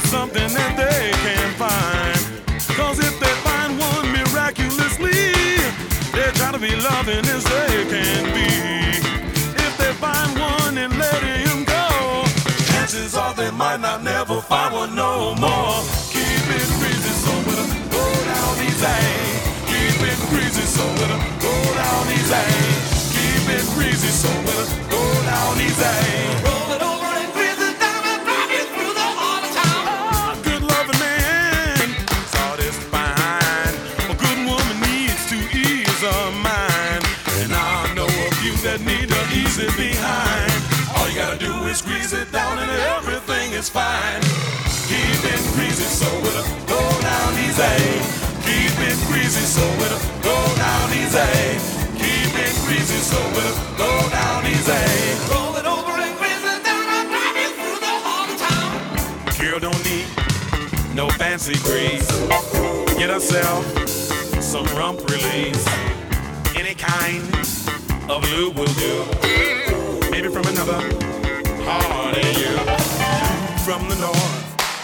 something that they can't find. 'Cause if they find one miraculously, they're trying to be loving as they can be. If they find one and let him go, chances are they might not never find one no more. Keep it breezy, so it'll go down easy. Keep it breezy, so it'll go down easy. Keep it breezy, so it'll go down easy. Roll it over and breeze it down and drive you through the heart of town. Oh, good loving man, saw this fine. A good woman needs to ease her mind. And I know a few that need to ease it behind. All you gotta do is squeeze it down and everything is fine. Keep it breezy, so it'll go down easy. Keep it breezy, so it'll go down easy. Keep it breezy, so it'll go down easy. Roll it over and breeze it down and drive you through the heart of town. Girl don't need no fancy grease. Get herself some rump release. Any kind of lube will do. Maybe from another part of you. From the north,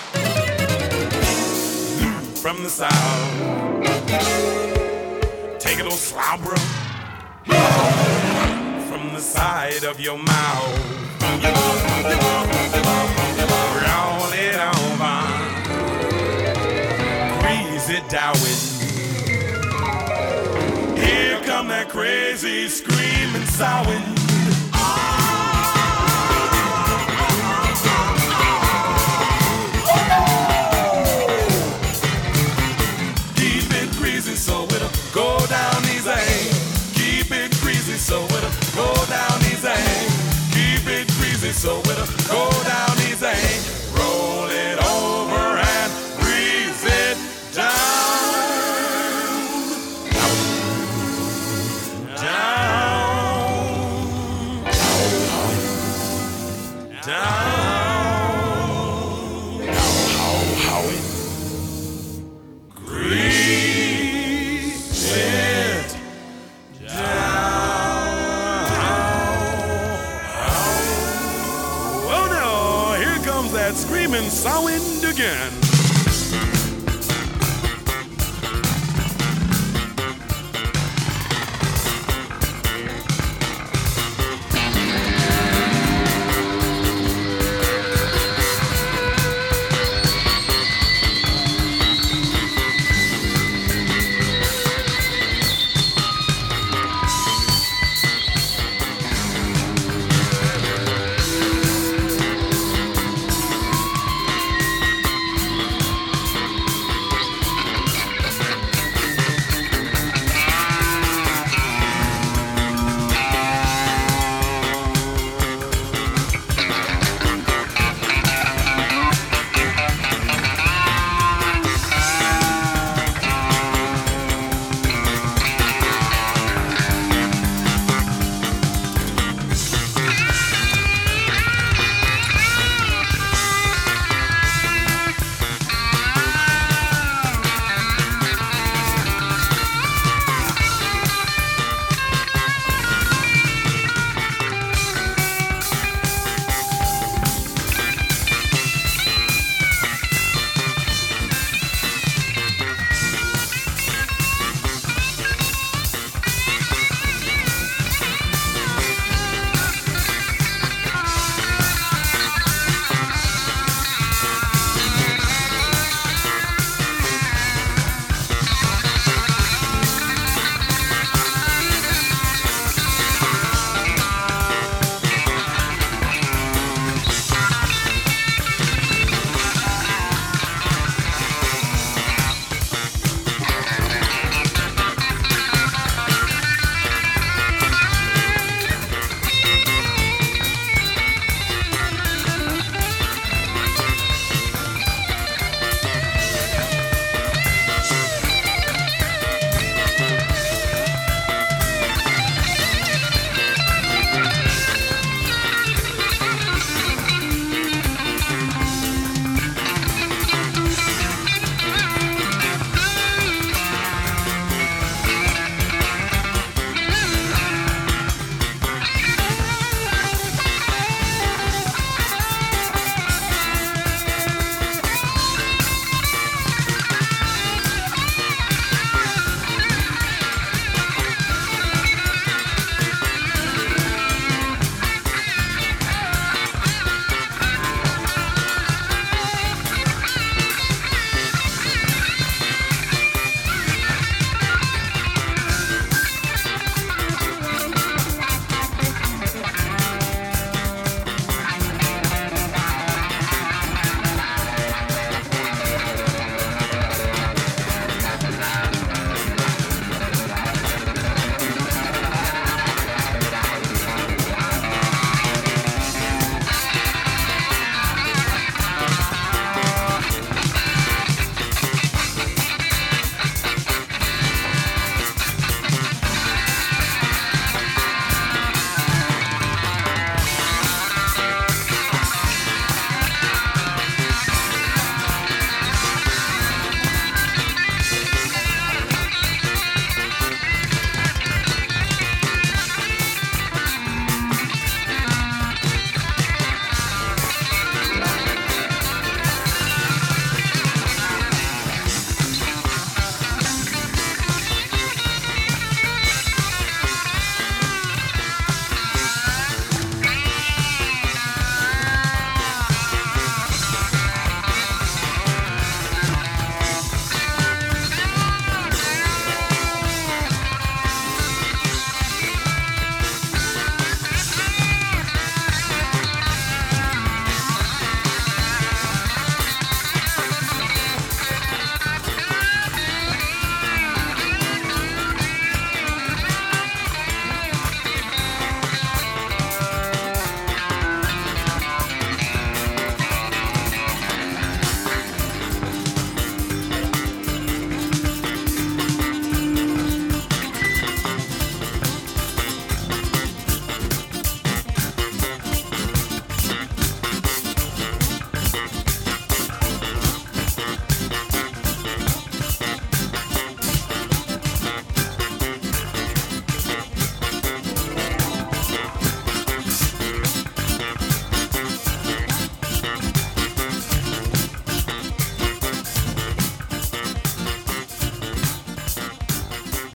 from the south. Take a little slobber from the side of your mouth. Roll it over, grease it down with. Here come that crazy screaming sound. So it'll go down easy. Keep it greasy, so it'll go down easy. Keep it greasy, so it'll go down easy. Roll it over and grease it down. Down. Down. That screaming sound again.